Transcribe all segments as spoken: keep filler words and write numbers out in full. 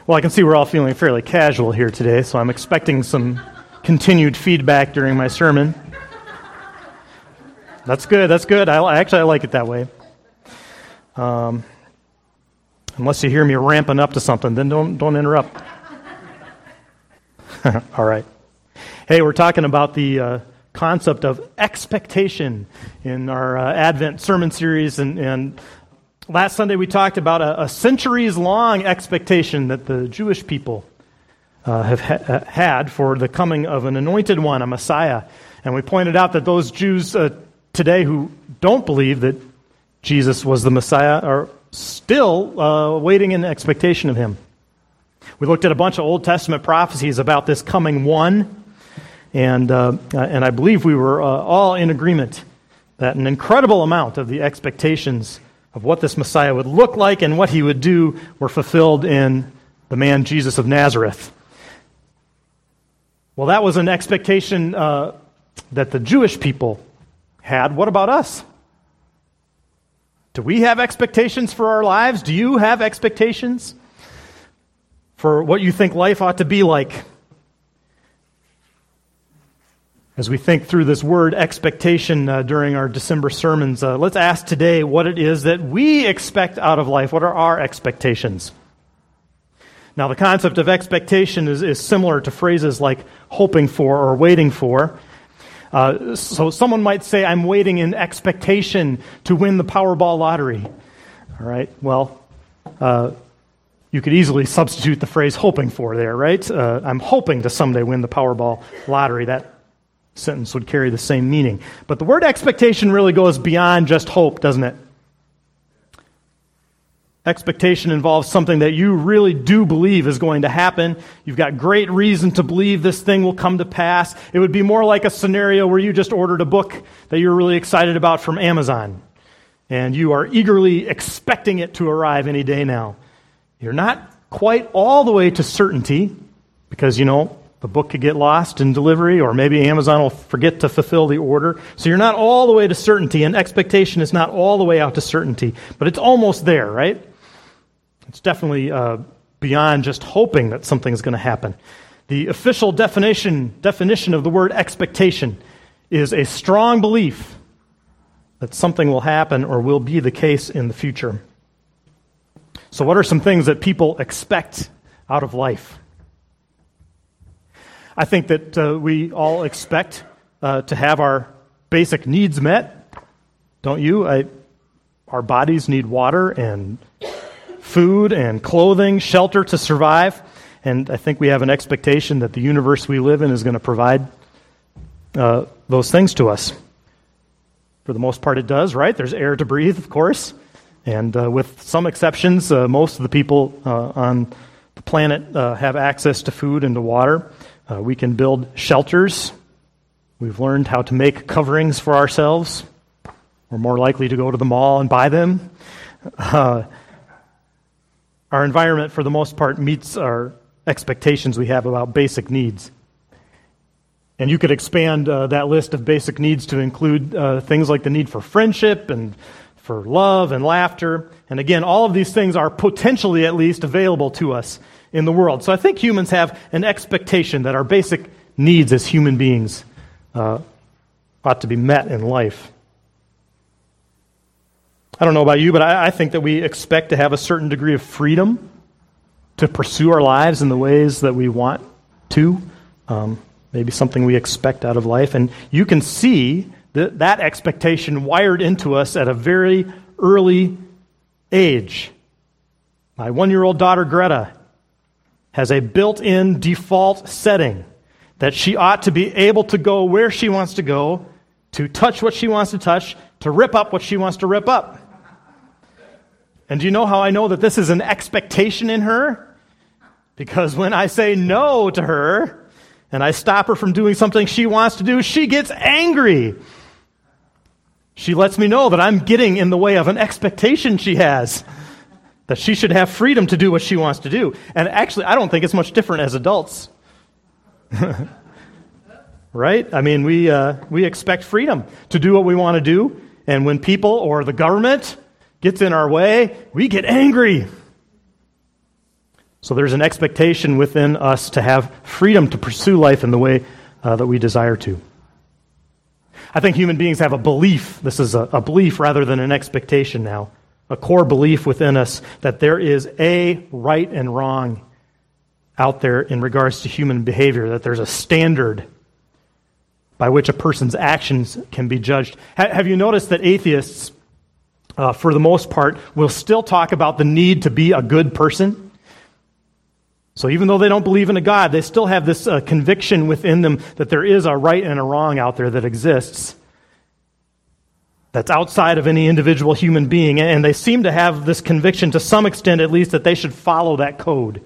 Well, I can see we're all feeling fairly casual here today, so I'm expecting some continued feedback during my sermon. That's good, that's good. I Actually, I like it that way. Um, unless you hear me ramping up to something, then don't don't interrupt. All right. Hey, we're talking about the uh, concept of expectation in our uh, Advent sermon series, and, and last Sunday we talked about a, a centuries-long expectation that the Jewish people uh, have ha- had for the coming of an anointed one, a Messiah. And we pointed out that those Jews uh, today who don't believe that Jesus was the Messiah are still uh, waiting in expectation of him. We looked at a bunch of Old Testament prophecies about this coming one, and uh, and I believe we were uh, all in agreement that an incredible amount of the expectations of what this Messiah would look like and what he would do were fulfilled in the man Jesus of Nazareth. Well, that was an expectation uh, that the Jewish people had. What about us? Do we have expectations for our lives? Do you have expectations for what you think life ought to be like? As we think through this word expectation uh, during our December sermons, uh, let's ask today what it is that we expect out of life. What are our expectations? Now, the concept of expectation is, is similar to phrases like hoping for or waiting for. Uh, so someone might say, I'm waiting in expectation to win the Powerball lottery. All right, well, uh, you could easily substitute the phrase hoping for there, right? Uh, I'm hoping to someday win the Powerball lottery. That sentence would carry the same meaning. But the word expectation really goes beyond just hope, doesn't it? Expectation involves something that you really do believe is going to happen. You've got great reason to believe this thing will come to pass. It would be more like a scenario where you just ordered a book that you're really excited about from Amazon, and you are eagerly expecting it to arrive any day now. You're not quite all the way to certainty because, you know, the book could get lost in delivery, or maybe Amazon will forget to fulfill the order. So you're not all the way to certainty, and expectation is not all the way out to certainty, but it's almost there, right? It's definitely uh, beyond just hoping that something's going to happen. The official definition definition of the word expectation is a strong belief that something will happen or will be the case in the future. So what are some things that people expect out of life? I think that uh, we all expect uh, to have our basic needs met. Don't you? I, our bodies need water and food and clothing, shelter to survive. And I think we have an expectation that the universe we live in is going to provide uh, those things to us. For the most part, it does, right? There's air to breathe, of course. And uh, with some exceptions, uh, most of the people uh, on the planet uh, have access to food and to water. Uh, we can build shelters. We've learned how to make coverings for ourselves. We're more likely to go to the mall and buy them. Uh, our environment, for the most part, meets our expectations we have about basic needs. And you could expand uh, that list of basic needs to include uh, things like the need for friendship and for love and laughter. And again, all of these things are potentially at least available to us in the world. So I think humans have an expectation that our basic needs as human beings uh, ought to be met in life. I don't know about you, but I, I think that we expect to have a certain degree of freedom to pursue our lives in the ways that we want to. Um, maybe something we expect out of life. And you can see that, that expectation wired into us at a very early age. My one-year-old daughter, Greta, has a built-in default setting that she ought to be able to go where she wants to go, to touch what she wants to touch, to rip up what she wants to rip up. And do you know how I know that this is an expectation in her? Because when I say no to her, and I stop her from doing something she wants to do, she gets angry. She lets me know that I'm getting in the way of an expectation she has, that she should have freedom to do what she wants to do. And actually, I don't think it's much different as adults. Right? I mean, we uh, we expect freedom to do what we want to do, and when people or the government gets in our way, we get angry. So there's an expectation within us to have freedom to pursue life in the way uh, that we desire to. I think human beings have a belief, this is a, a belief rather than an expectation now, a core belief within us that there is a right and wrong out there in regards to human behavior, that there's a standard by which a person's actions can be judged. Ha- have you noticed that atheists, uh, for the most part, will still talk about the need to be a good person? So even though they don't believe in a God, they still have this uh, conviction within them that there is a right and a wrong out there that exists, that's outside of any individual human being. And they seem to have this conviction, to some extent at least, that they should follow that code.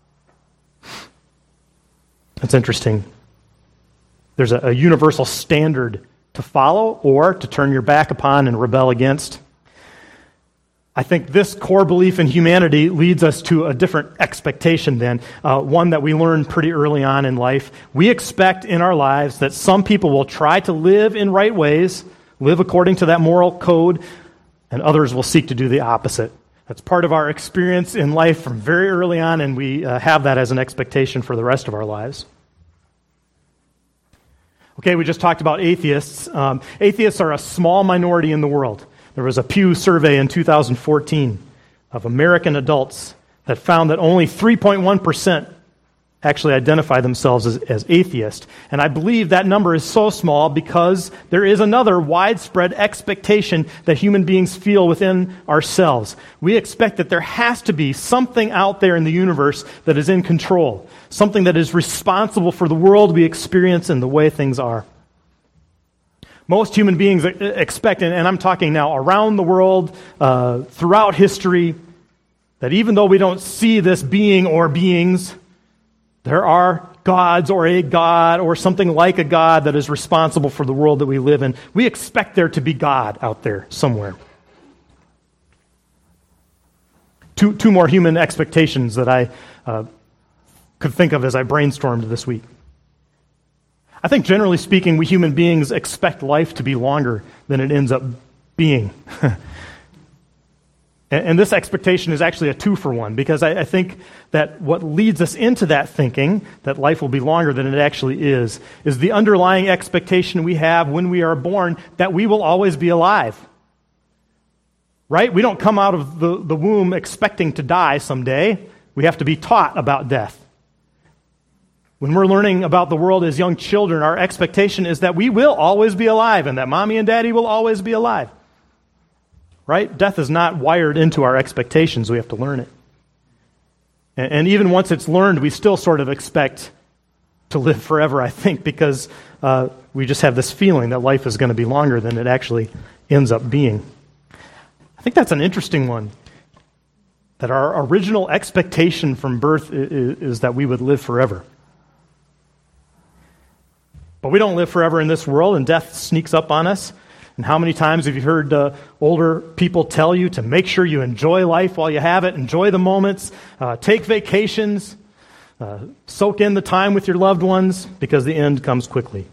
That's interesting. There's a, a universal standard to follow or to turn your back upon and rebel against. I think this core belief in humanity leads us to a different expectation then, uh, one that we learned pretty early on in life. We expect in our lives that some people will try to live in right ways, live according to that moral code, and others will seek to do the opposite. That's part of our experience in life from very early on, and we uh, have that as an expectation for the rest of our lives. Okay, we just talked about atheists. Um, atheists are a small minority in the world. There was a Pew survey in two thousand fourteen of American adults that found that only three point one percent actually identify themselves as, as atheist. And I believe that number is so small because there is another widespread expectation that human beings feel within ourselves. We expect that there has to be something out there in the universe that is in control, something that is responsible for the world we experience and the way things are. Most human beings expect, and I'm talking now around the world, uh, throughout history, that even though we don't see this being or beings, there are gods or a God or something like a God that is responsible for the world that we live in. We expect there to be God out there somewhere. Two, two more human expectations that I uh, could think of as I brainstormed this week. I think generally speaking, we human beings expect life to be longer than it ends up being. and, and this expectation is actually a two for one, because I, I think that what leads us into that thinking, that life will be longer than it actually is, is the underlying expectation we have when we are born that we will always be alive. Right? We don't come out of the, the womb expecting to die someday. We have to be taught about death. When we're learning about the world as young children, our expectation is that we will always be alive and that mommy and daddy will always be alive. Right? Death is not wired into our expectations. We have to learn it. And, and even once it's learned, we still sort of expect to live forever, I think, because uh, we just have this feeling that life is going to be longer than it actually ends up being. I think that's an interesting one. That our original expectation from birth is, is that we would live forever. But we don't live forever in this world, and death sneaks up on us. And how many times have you heard uh, older people tell you to make sure you enjoy life while you have it, enjoy the moments, uh, take vacations, uh, soak in the time with your loved ones, because the end comes quickly.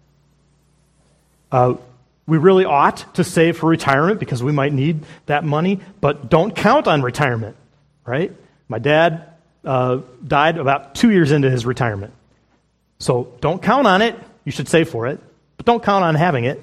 Uh, we really ought to save for retirement because we might need that money, but don't count on retirement, right? My dad uh, died about two years into his retirement. So don't count on it. You should save for it, but don't count on having it.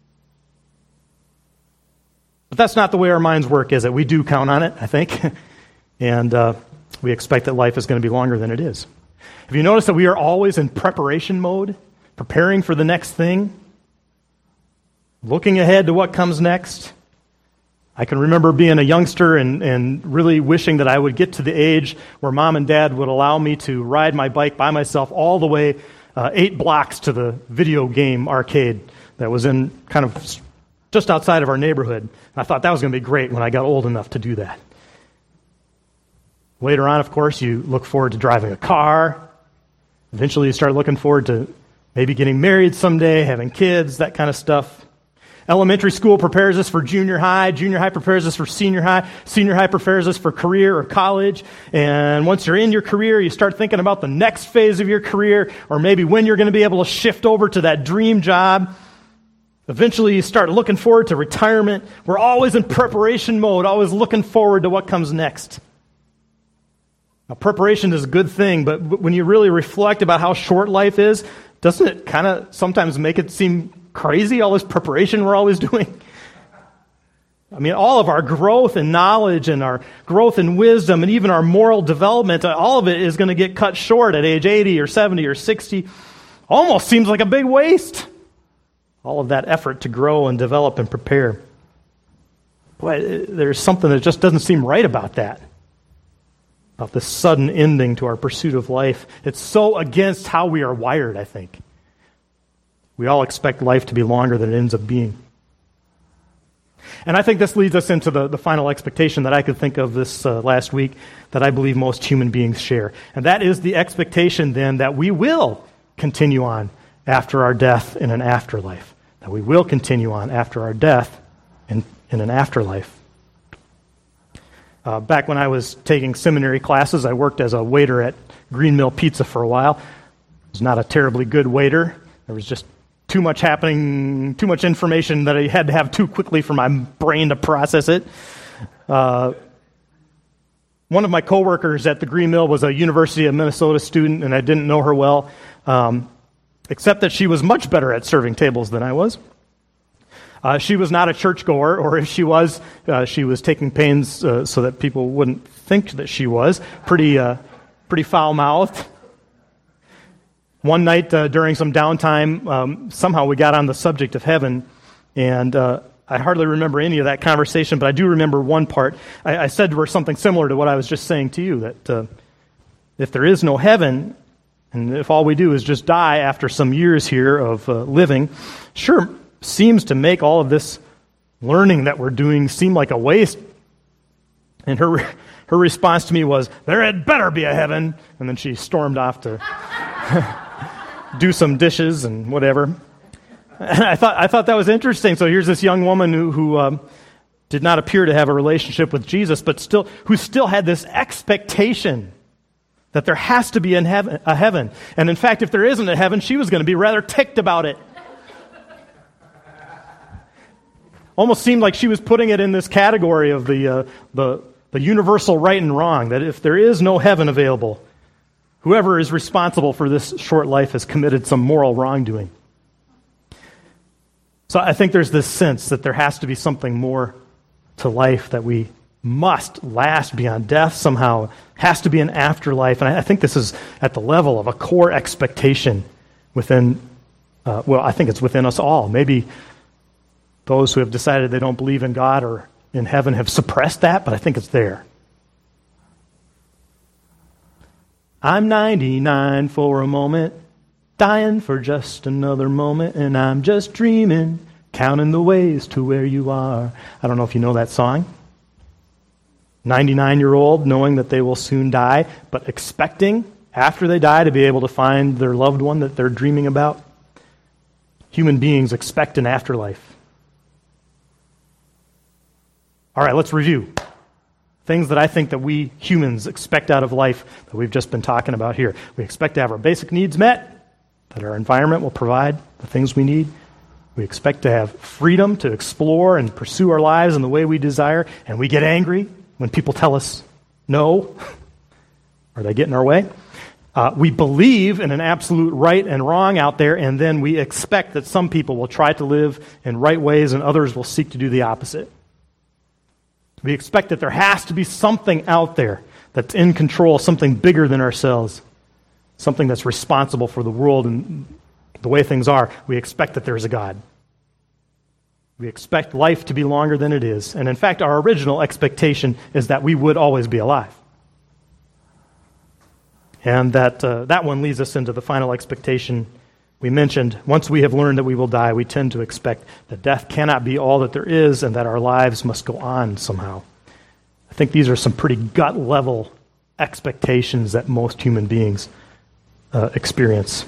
But that's not the way our minds work, is it? We do count on it, I think, and uh, we expect that life is going to be longer than it is. Have you noticed that we are always in preparation mode, preparing for the next thing, looking ahead to what comes next? I can remember being a youngster and, and really wishing that I would get to the age where mom and dad would allow me to ride my bike by myself all the way uh, eight blocks to the video game arcade that was in kind of just outside of our neighborhood. And I thought that was going to be great when I got old enough to do that. Later on, of course, you look forward to driving a car. Eventually, you start looking forward to maybe getting married someday, having kids, that kind of stuff. Elementary school prepares us for junior high. Junior high prepares us for senior high. Senior high prepares us for career or college. And once you're in your career, you start thinking about the next phase of your career, or maybe when you're going to be able to shift over to that dream job. Eventually, you start looking forward to retirement. We're always in preparation mode, always looking forward to what comes next. Now, preparation is a good thing, but when you really reflect about how short life is, doesn't it kind of sometimes make it seem crazy, all this preparation we're always doing? I mean, all of our growth and knowledge and our growth in wisdom and even our moral development, all of it is going to get cut short at age eighty or seventy or sixty. Almost seems like a big waste. All of that effort to grow and develop and prepare. Boy, there's something that just doesn't seem right about that. About this sudden ending to our pursuit of life. It's so against how we are wired, I think. We all expect life to be longer than it ends up being. And I think this leads us into the, the final expectation that I could think of this uh, last week that I believe most human beings share. And that is the expectation then that we will continue on after our death in an afterlife. That we will continue on after our death in, in an afterlife. Uh, back when I was taking seminary classes, I worked as a waiter at Green Mill Pizza for a while. I was not a terribly good waiter. There was just too much happening, too much information that I had to have too quickly for my brain to process it. Uh, one of my coworkers at the Green Mill was a University of Minnesota student, and I didn't know her well, um, except that she was much better at serving tables than I was. Uh, she was not a churchgoer, or if she was, uh, she was taking pains uh, so that people wouldn't think that she was. Pretty, uh, pretty foul-mouthed. One night uh, during some downtime, um, somehow we got on the subject of heaven, and uh, I hardly remember any of that conversation, but I do remember one part. I, I said to her something similar to what I was just saying to you, that uh, if there is no heaven, and if all we do is just die after some years here of uh, living, sure seems to make all of this learning that we're doing seem like a waste. And her her response to me was, "There had better be a heaven," and then she stormed off to do some dishes and whatever. And I thought I thought that was interesting. So here's this young woman who who um, did not appear to have a relationship with Jesus, but still who still had this expectation that there has to be in heaven, a heaven. And in fact, if there isn't a heaven, she was going to be rather ticked about it. Almost seemed like she was putting it in this category of the uh, the the universal right and wrong. That if there is no heaven available, whoever is responsible for this short life has committed some moral wrongdoing. So I think there's this sense that there has to be something more to life, that we must last beyond death somehow. Has to be an afterlife. And I think this is at the level of a core expectation within, uh, well, I think it's within us all. Maybe those who have decided they don't believe in God or in heaven have suppressed that, but I think it's there. I'm ninety-nine for a moment, dying for just another moment, and I'm just dreaming, counting the ways to where you are. I don't know if you know that song. ninety-nine-year-old knowing that they will soon die, but expecting after they die to be able to find their loved one that they're dreaming about. Human beings expect an afterlife. All right, let's review. Things that I think that we humans expect out of life that we've just been talking about here. We expect to have our basic needs met, that our environment will provide the things we need. We expect to have freedom to explore and pursue our lives in the way we desire, and we get angry when people tell us no, or they get in our way. Uh, we believe in an absolute right and wrong out there, and then we expect that some people will try to live in right ways and others will seek to do the opposite. We expect that there has to be something out there that's in control, something bigger than ourselves, something that's responsible for the world and the way things are. We expect that there's a God. We expect life to be longer than it is. And in fact, our original expectation is that we would always be alive. And that uh, that one leads us into the final expectation we mentioned. Once we have learned that we will die, we tend to expect that death cannot be all that there is and that our lives must go on somehow. I think these are some pretty gut-level expectations that most human beings uh, experience.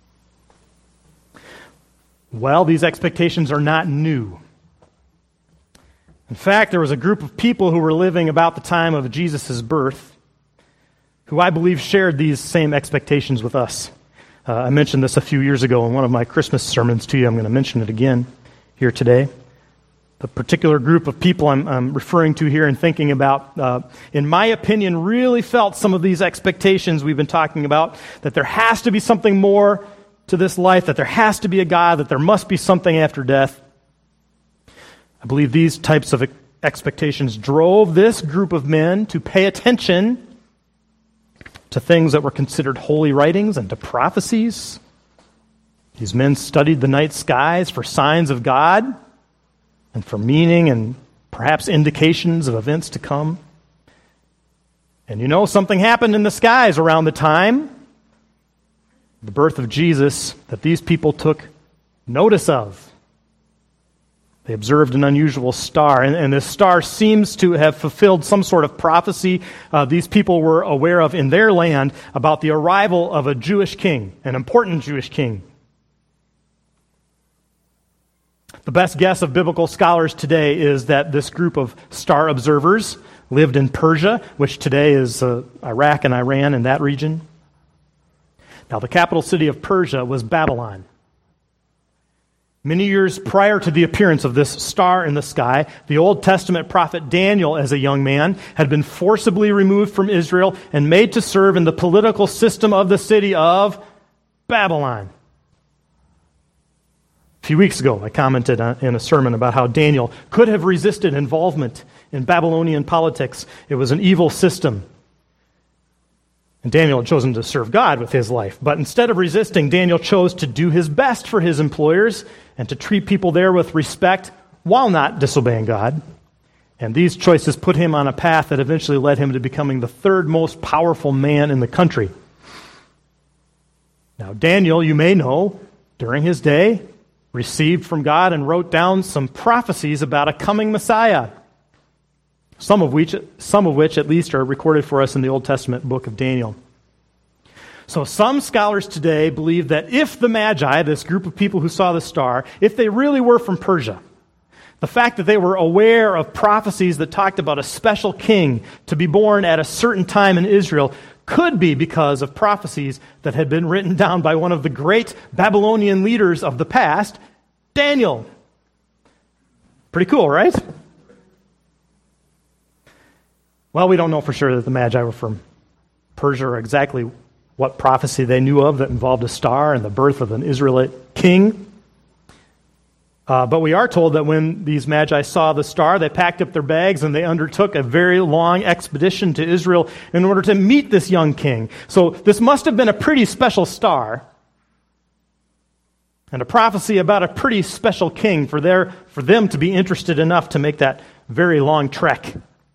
Well, these expectations are not new. In fact, there was a group of people who were living about the time of Jesus' birth who I believe shared these same expectations with us. Uh, I mentioned this a few years ago in one of my Christmas sermons to you. I'm going to mention it again here today. The particular group of people I'm, I'm referring to here and thinking about, uh, in my opinion, really felt some of these expectations we've been talking about, that there has to be something more to this life, that there has to be a God, that there must be something after death. I believe these types of expectations drove this group of men to pay attention to things that were considered holy writings and to prophecies. These men studied the night skies for signs of God and for meaning and perhaps indications of events to come. And you know, something happened in the skies around the time, the birth of Jesus, that these people took notice of. They observed an unusual star, and, and this star seems to have fulfilled some sort of prophecy uh, these people were aware of in their land about the arrival of a Jewish king, an important Jewish king. The best guess of biblical scholars today is that this group of star observers lived in Persia, which today is uh, Iraq and Iran in that region. Now, the capital city of Persia was Babylon. Many years prior to the appearance of this star in the sky, the Old Testament prophet Daniel, as a young man, had been forcibly removed from Israel and made to serve in the political system of the city of Babylon. A few weeks ago, I commented in a sermon about how Daniel could have resisted involvement in Babylonian politics. It was an evil system. And Daniel had chosen to serve God with his life. But instead of resisting, Daniel chose to do his best for his employers and to treat people there with respect while not disobeying God. And these choices put him on a path that eventually led him to becoming the third most powerful man in the country. Now, Daniel, you may know, during his day, received from God and wrote down some prophecies about a coming Messiah. Some of which, some of which at least are recorded for us in the Old Testament book of Daniel. So some scholars today believe that if the Magi, this group of people who saw the star, if they really were from Persia, the fact that they were aware of prophecies that talked about a special king to be born at a certain time in Israel could be because of prophecies that had been written down by one of the great Babylonian leaders of the past, Daniel. Pretty cool, right? Well, we don't know for sure that the Magi were from Persia or exactly what prophecy they knew of that involved a star and the birth of an Israelite king. Uh, but we are told that when these Magi saw the star, they packed up their bags and they undertook a very long expedition to Israel in order to meet this young king. So this must have been a pretty special star and a prophecy about a pretty special king for their, for them to be interested enough to make that very long trek.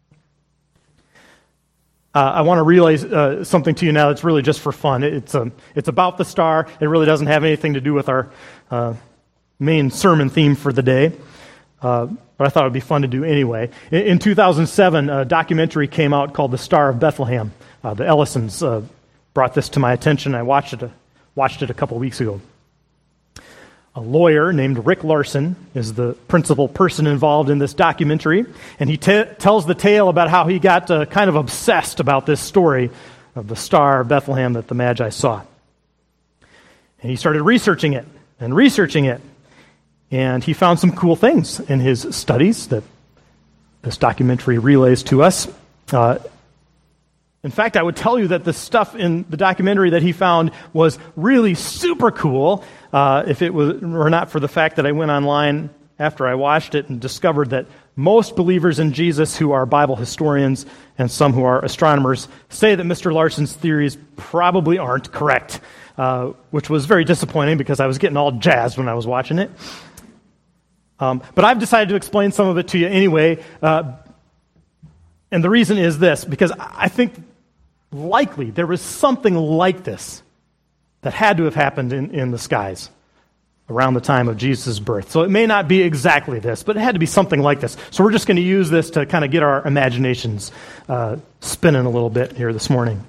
Uh, I want to relay uh, something to you now that's really just for fun. It's um, it's about the star. It really doesn't have anything to do with our uh, main sermon theme for the day, uh, but I thought it would be fun to do anyway. In, in two thousand seven, a documentary came out called The Star of Bethlehem. Uh, the Ellisons uh, brought this to my attention. I watched it, uh, watched it a couple weeks ago. A lawyer named Rick Larson is the principal person involved in this documentary, and he t- tells the tale about how he got uh, kind of obsessed about this story of the Star of Bethlehem that the Magi saw. And he started researching it and researching it, and he found some cool things in his studies that this documentary relays to us. Uh, In fact, I would tell you that the stuff in the documentary that he found was really super cool uh, if it was, were not for the fact that I went online after I watched it and discovered that most believers in Jesus who are Bible historians and some who are astronomers say that Mister Larson's theories probably aren't correct, uh, which was very disappointing because I was getting all jazzed when I was watching it. Um, but I've decided to explain some of it to you anyway, uh, and the reason is this, because I think likely there was something like this that had to have happened in, in the skies around the time of Jesus' birth. So it may not be exactly this, but it had to be something like this. So we're just going to use this to kind of get our imaginations uh, spinning a little bit here this morning.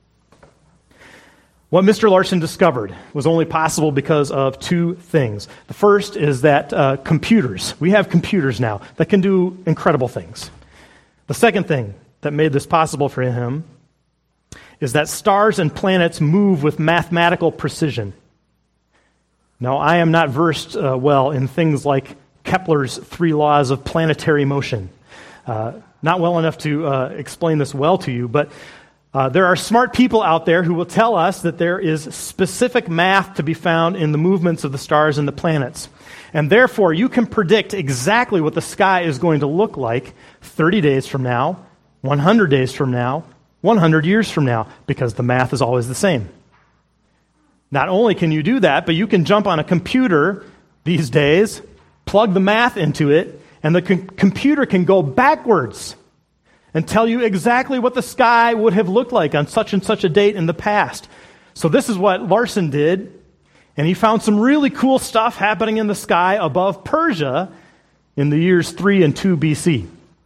What Mister Larson discovered was only possible because of two things. The first is that uh, computers, we have computers now that can do incredible things. The second thing that made this possible for him is that stars and planets move with mathematical precision. Now, I am not versed uh, well in things like Kepler's three laws of planetary motion. Uh, not well enough to uh, explain this well to you, but uh, there are smart people out there who will tell us that there is specific math to be found in the movements of the stars and the planets. And therefore, you can predict exactly what the sky is going to look like thirty days from now, one hundred days from now, one hundred years from now, because the math is always the same. Not only can you do that, but you can jump on a computer these days, plug the math into it, and the com- computer can go backwards and tell you exactly what the sky would have looked like on such and such a date in the past. So this is what Larson did, and he found some really cool stuff happening in the sky above Persia in the years three and two B C.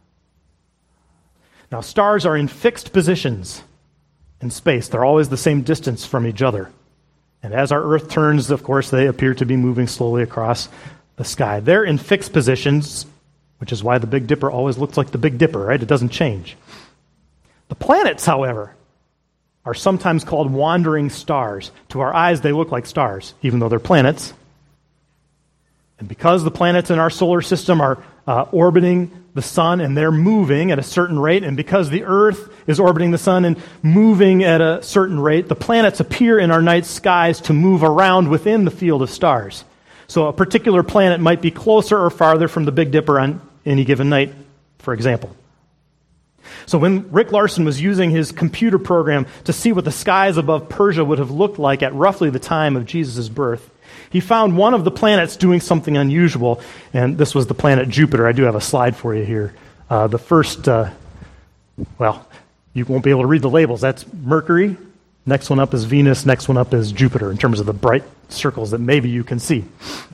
Now, stars are in fixed positions in space. They're always the same distance from each other. And as our Earth turns, of course, they appear to be moving slowly across the sky. They're in fixed positions, which is why the Big Dipper always looks like the Big Dipper, right? It doesn't change. The planets, however, are sometimes called wandering stars. To our eyes, they look like stars, even though they're planets. And because the planets in our solar system are uh, orbiting the sun and they're moving at a certain rate, and because the Earth is orbiting the sun and moving at a certain rate, the planets appear in our night skies to move around within the field of stars. So a particular planet might be closer or farther from the Big Dipper on any given night, for example. So when Rick Larson was using his computer program to see what the skies above Persia would have looked like at roughly the time of Jesus' birth, he found one of the planets doing something unusual, and this was the planet Jupiter. I do have a slide for you here. Uh, the first, uh, well, you won't be able to read the labels. That's Mercury. Next one up is Venus. Next one up is Jupiter in terms of the bright circles that maybe you can see.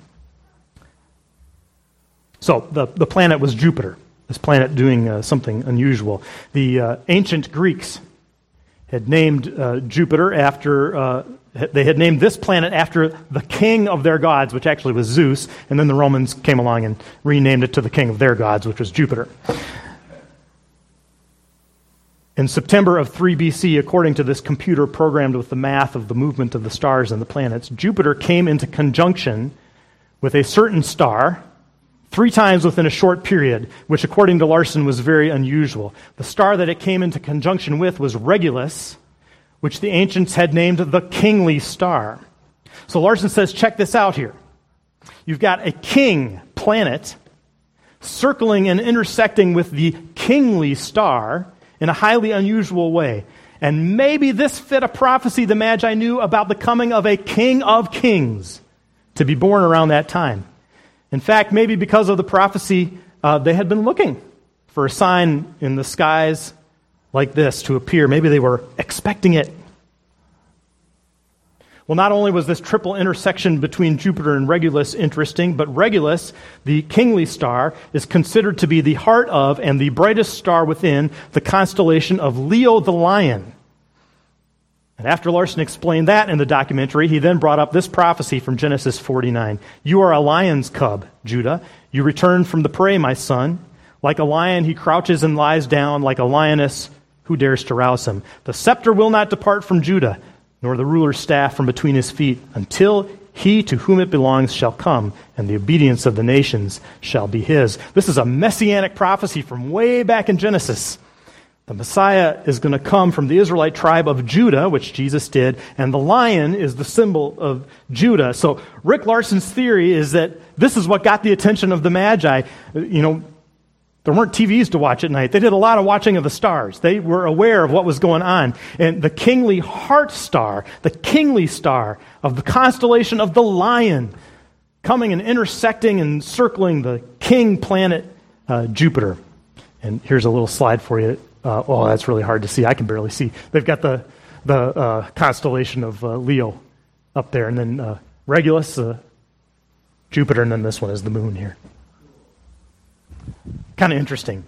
So the, the planet was Jupiter, this planet doing uh, something unusual. The uh, ancient Greeks had named uh, Jupiter after, uh, they had named this planet after the king of their gods, which actually was Zeus, and then the Romans came along and renamed it to the king of their gods, which was Jupiter. In September of three B C, according to this computer programmed with the math of the movement of the stars and the planets, Jupiter came into conjunction with a certain star three times within a short period, which according to Larson was very unusual. The star that it came into conjunction with was Regulus, which the ancients had named the kingly star. So Larson says, check this out here. You've got a king planet circling and intersecting with the kingly star in a highly unusual way. And maybe this fit a prophecy the Magi knew about the coming of a king of kings to be born around that time. In fact, maybe because of the prophecy, uh, they had been looking for a sign in the skies like this to appear. Maybe they were expecting it. Well, not only was this triple intersection between Jupiter and Regulus interesting, but Regulus, the kingly star, is considered to be the heart of and the brightest star within the constellation of Leo the Lion. And after Larson explained that in the documentary, he then brought up this prophecy from Genesis forty-nine. You are a lion's cub, Judah. You return from the prey, my son. Like a lion, he crouches and lies down. Like a lioness, who dares to rouse him? The scepter will not depart from Judah, nor the ruler's staff from between his feet, until he to whom it belongs shall come, and the obedience of the nations shall be his. This is a messianic prophecy from way back in Genesis. The Messiah is going to come from the Israelite tribe of Judah, which Jesus did, and the lion is the symbol of Judah. So Rick Larson's theory is that this is what got the attention of the Magi. You know, there weren't T Vs to watch at night. They did a lot of watching of the stars. They were aware of what was going on. And the kingly heart star, the kingly star of the constellation of the lion, coming and intersecting and circling the king planet uh, Jupiter. And here's a little slide for you. Uh, oh, that's really hard to see. I can barely see. They've got the the uh, constellation of uh, Leo up there, and then uh, Regulus, uh, Jupiter, and then this one is the moon here. Kind of interesting.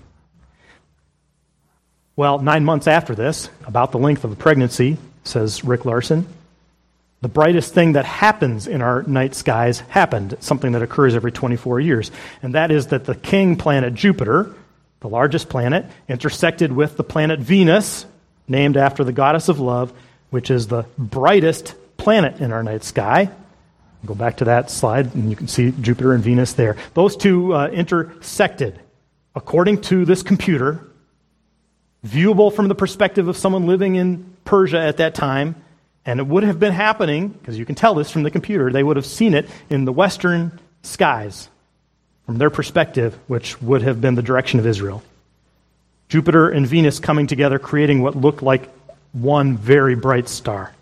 Well, nine months after this, about the length of a pregnancy, says Rick Larson, the brightest thing that happens in our night skies happened, something that occurs every twenty-four years, and that is that the king planet Jupiter, the largest planet, intersected with the planet Venus, named after the goddess of love, which is the brightest planet in our night sky. Go back to that slide, and you can see Jupiter and Venus there. Those two uh, intersected, according to this computer, viewable from the perspective of someone living in Persia at that time, and it would have been happening, because you can tell this from the computer, they would have seen it in the western skies, from their perspective, which would have been the direction of Israel. Jupiter and Venus coming together, creating what looked like one very bright star.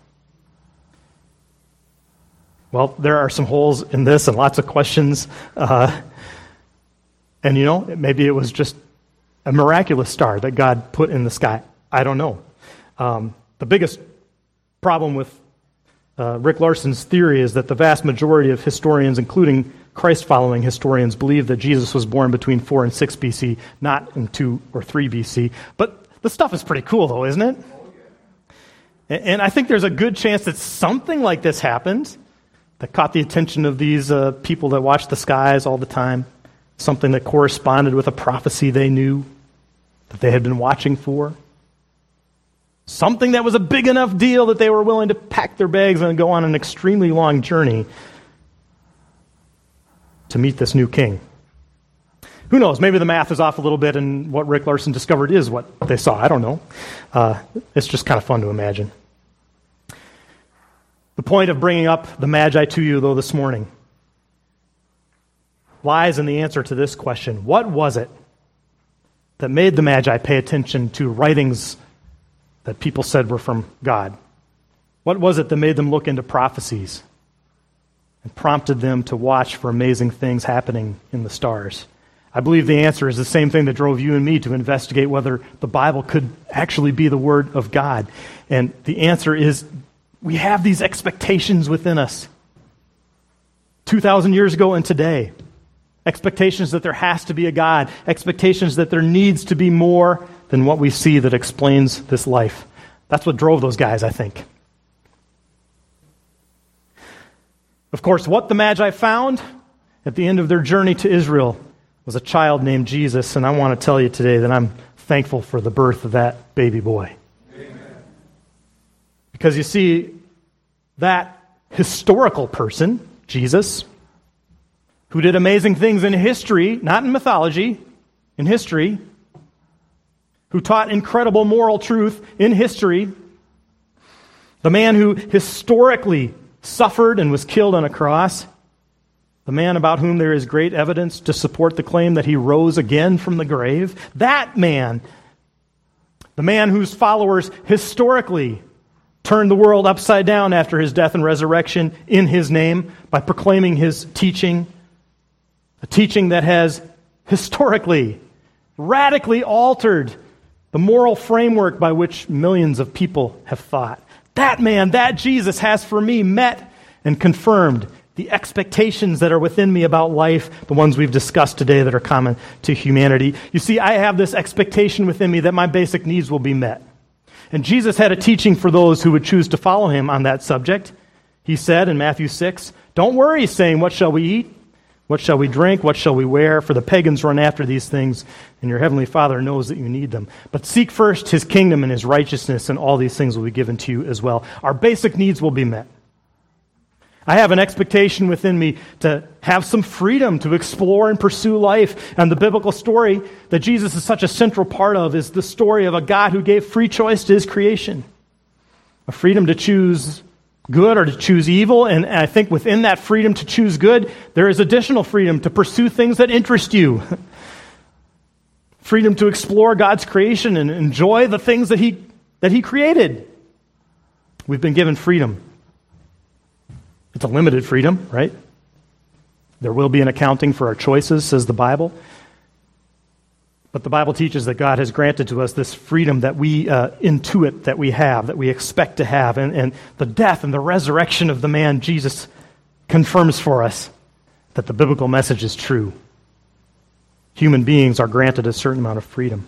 Well, there are some holes in this and lots of questions. Uh, and, you know, maybe it was just a miraculous star that God put in the sky. I don't know. Um, the biggest problem with uh, Rick Larson's theory is that the vast majority of historians, including Christ-following historians, believe that Jesus was born between four and six B C, not in two or three B C. But the stuff is pretty cool, though, isn't it? And, and I think there's a good chance that something like this happened that caught the attention of these uh, people that watch the skies all the time, something that corresponded with a prophecy they knew, that they had been watching for, something that was a big enough deal that they were willing to pack their bags and go on an extremely long journey to meet this new king. Who knows? Maybe the math is off a little bit, and what Rick Larson discovered is what they saw. I don't know. Uh, it's just kind of fun to imagine. The point of bringing up the Magi to you, though, this morning lies in the answer to this question. What was it that made the Magi pay attention to writings that people said were from God? What was it that made them look into prophecies and prompted them to watch for amazing things happening in the stars? I believe the answer is the same thing that drove you and me to investigate whether the Bible could actually be the Word of God. And the answer is we have these expectations within us. two thousand years ago and today. Expectations that there has to be a God. Expectations that there needs to be more than what we see that explains this life. That's what drove those guys, I think. Of course, what the Magi found at the end of their journey to Israel was a child named Jesus, and I want to tell you today that I'm thankful for the birth of that baby boy. Amen. Because you see, that historical person, Jesus, who did amazing things in history, not in mythology, in history, who taught incredible moral truth in history, the man who historically suffered and was killed on a cross, the man about whom there is great evidence to support the claim that he rose again from the grave, that man, the man whose followers historically turned the world upside down after his death and resurrection in his name by proclaiming his teaching, a teaching that has historically, radically altered the moral framework by which millions of people have thought. That man, that Jesus has for me met and confirmed the expectations that are within me about life, the ones we've discussed today that are common to humanity. You see, I have this expectation within me that my basic needs will be met. And Jesus had a teaching for those who would choose to follow him on that subject. He said in Matthew six, "Don't worry, saying, what shall we eat? What shall we drink? What shall we wear? For the pagans run after these things, and your heavenly Father knows that you need them. But seek first his kingdom and his righteousness, and all these things will be given to you as well." Our basic needs will be met. I have an expectation within me to have some freedom to explore and pursue life. And the biblical story that Jesus is such a central part of is the story of a God who gave free choice to his creation. A freedom to choose good or to choose evil. And I think within that freedom to choose good, there is additional freedom to pursue things that interest you. Freedom to explore God's creation and enjoy the things that he, that he created. We've been given freedom. It's a limited freedom, right? There will be an accounting for our choices, says the Bible. But the Bible teaches that God has granted to us this freedom that we uh, intuit, that we have, that we expect to have. And, and the death and the resurrection of the man Jesus confirms for us that the biblical message is true. Human beings are granted a certain amount of freedom.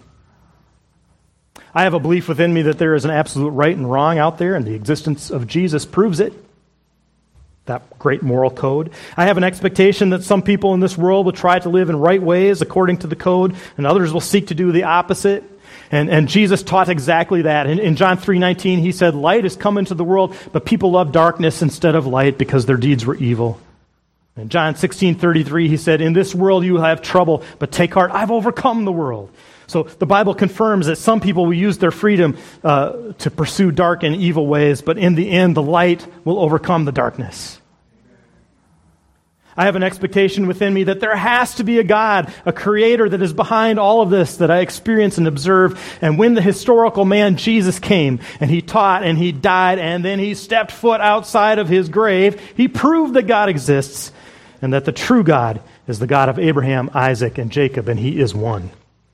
I have a belief within me that there is an absolute right and wrong out there, and the existence of Jesus proves it. That great moral code. I have an expectation that some people in this world will try to live in right ways according to the code, and others will seek to do the opposite. And, and Jesus taught exactly that. In, in John three nineteen, he said, light has come into the world, but people love darkness instead of light because their deeds were evil. In John sixteen thirty-three, he said, in this world you have trouble, but take heart, I've overcome the world. So the Bible confirms that some people will use their freedom uh, to pursue dark and evil ways, but in the end, the light will overcome the darkness. I have an expectation within me that there has to be a God, a creator that is behind all of this that I experience and observe. And when the historical man Jesus came and he taught and he died and then he stepped foot outside of his grave, he proved that God exists and that the true God is the God of Abraham, Isaac, and Jacob, and he is one.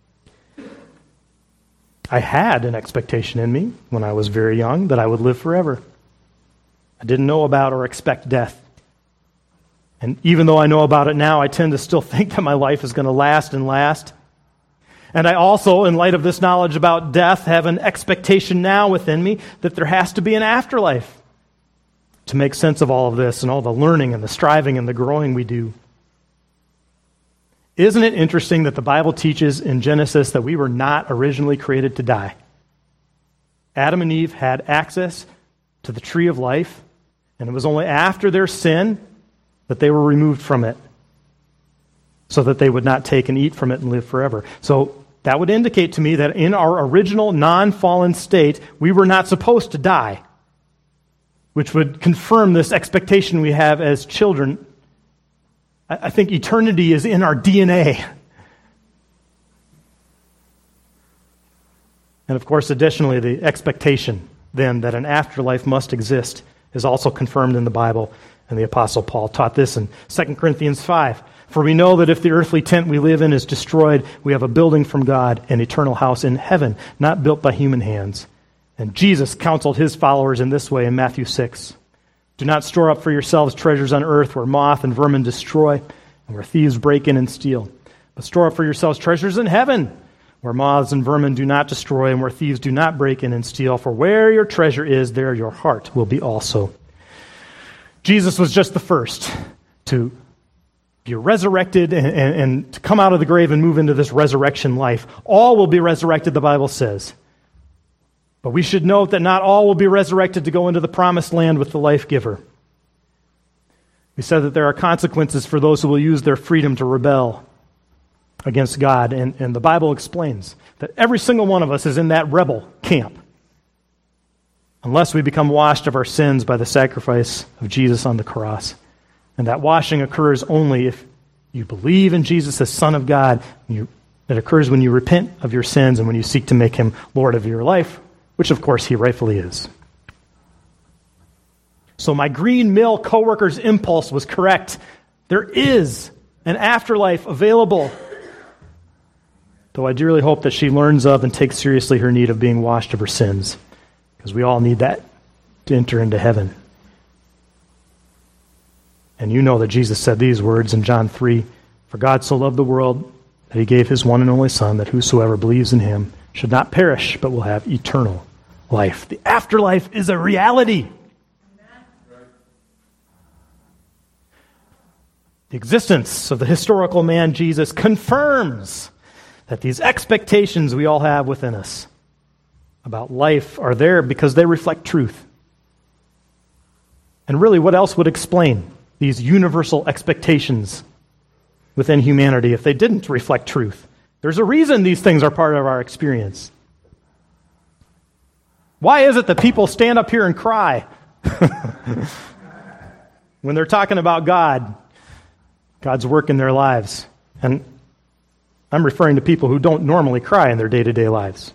I had an expectation in me when I was very young that I would live forever. I didn't know about or expect death. And even though I know about it now, I tend to still think that my life is going to last and last. And I also, in light of this knowledge about death, have an expectation now within me that there has to be an afterlife to make sense of all of this and all the learning and the striving and the growing we do. Isn't it interesting that the Bible teaches in Genesis that we were not originally created to die? Adam and Eve had access to the tree of life, and it was only after their sin that they were removed from it so that they would not take and eat from it and live forever. So that would indicate to me that in our original non-fallen state, we were not supposed to die, which would confirm this expectation we have as children. I think eternity is in our D N A. And of course, additionally, the expectation then that an afterlife must exist is also confirmed in the Bible. And the Apostle Paul taught this in Second Corinthians five. For we know that if the earthly tent we live in is destroyed, we have a building from God, an eternal house in heaven, not built by human hands. And Jesus counseled his followers in this way in Matthew six. Do not store up for yourselves treasures on earth where moth and vermin destroy and where thieves break in and steal. But store up for yourselves treasures in heaven where moths and vermin do not destroy and where thieves do not break in and steal. For where your treasure is, there your heart will be also. Jesus was just the first to be resurrected and, and, and to come out of the grave and move into this resurrection life. All will be resurrected, the Bible says. But we should note that not all will be resurrected to go into the promised land with the life giver. We said that there are consequences for those who will use their freedom to rebel against God. And, and the Bible explains that every single one of us is in that rebel camp unless we become washed of our sins by the sacrifice of Jesus on the cross. And that washing occurs only if you believe in Jesus as Son of God. You, it occurs when you repent of your sins and when you seek to make him Lord of your life, which of course he rightfully is. So my Green Mill coworker's impulse was correct. There is an afterlife available. Though I dearly hope that she learns of and takes seriously her need of being washed of her sins, because we all need that to enter into heaven. And you know that Jesus said these words in John three, For God so loved the world that he gave his one and only Son, that whosoever believes in him should not perish, but will have eternal life. The afterlife is a reality. The existence of the historical man Jesus confirms that these expectations we all have within us about life are there because they reflect truth. And really, what else would explain these universal expectations within humanity if they didn't reflect truth? There's a reason these things are part of our experience. Why is it that people stand up here and cry when they're talking about God, God's work in their lives? And I'm referring to people who don't normally cry in their day-to-day lives.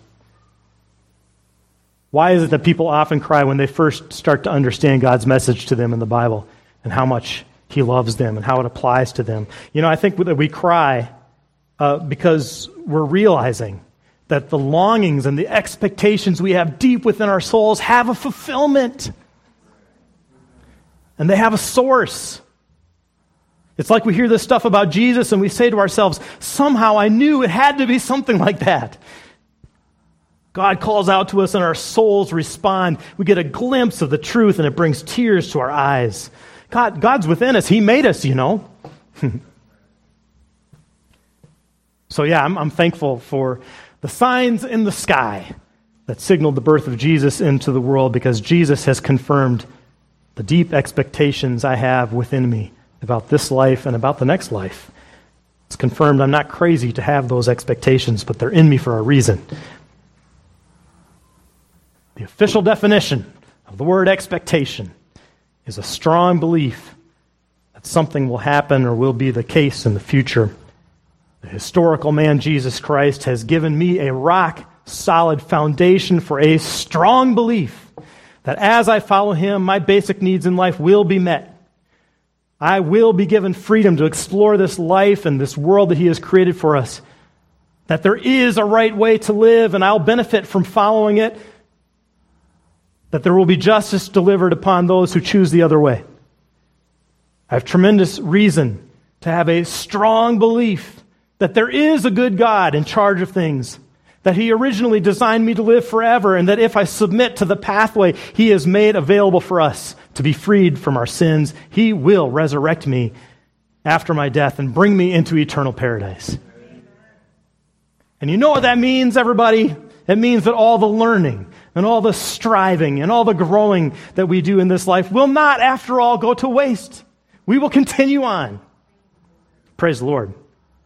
Why is it that people often cry when they first start to understand God's message to them in the Bible and how much he loves them and how it applies to them? You know, I think that we cry uh, because we're realizing that the longings and the expectations we have deep within our souls have a fulfillment. And they have a source. It's like we hear this stuff about Jesus and we say to ourselves, somehow I knew it had to be something like that. God calls out to us and our souls respond. We get a glimpse of the truth and it brings tears to our eyes. God, God's within us. He made us, you know. So yeah, I'm, I'm thankful for the signs in the sky that signaled the birth of Jesus into the world, because Jesus has confirmed the deep expectations I have within me about this life and about the next life. It's confirmed I'm not crazy to have those expectations, but they're in me for a reason. The official definition of the word expectation is a strong belief that something will happen or will be the case in the future. The historical man Jesus Christ has given me a rock-solid foundation for a strong belief that as I follow him, my basic needs in life will be met. I will be given freedom to explore this life and this world that he has created for us. That there is a right way to live, and I'll benefit from following it. That there will be justice delivered upon those who choose the other way. I have tremendous reason to have a strong belief that there is a good God in charge of things, that he originally designed me to live forever, and that if I submit to the pathway he has made available for us to be freed from our sins, he will resurrect me after my death and bring me into eternal paradise. And you know what that means, everybody? It means that all the learning and all the striving and all the growing that we do in this life will not, after all, go to waste. We will continue on. Praise the Lord.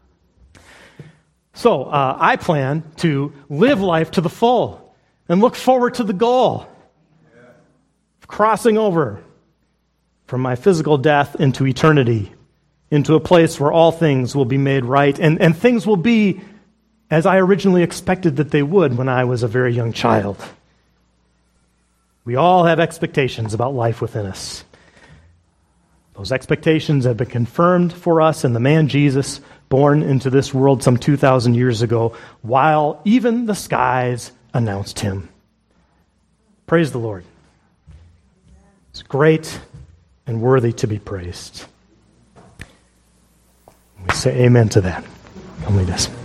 So, uh, I plan to live life to the full and look forward to the goal of crossing over from my physical death into eternity, into a place where all things will be made right, and, and things will be as I originally expected that they would when I was a very young child. We all have expectations about life within us. Those expectations have been confirmed for us in the man Jesus, born into this world some two thousand years ago, while even the skies announced him. Praise the Lord. It's great and worthy to be praised. We say amen to that. Come lead us.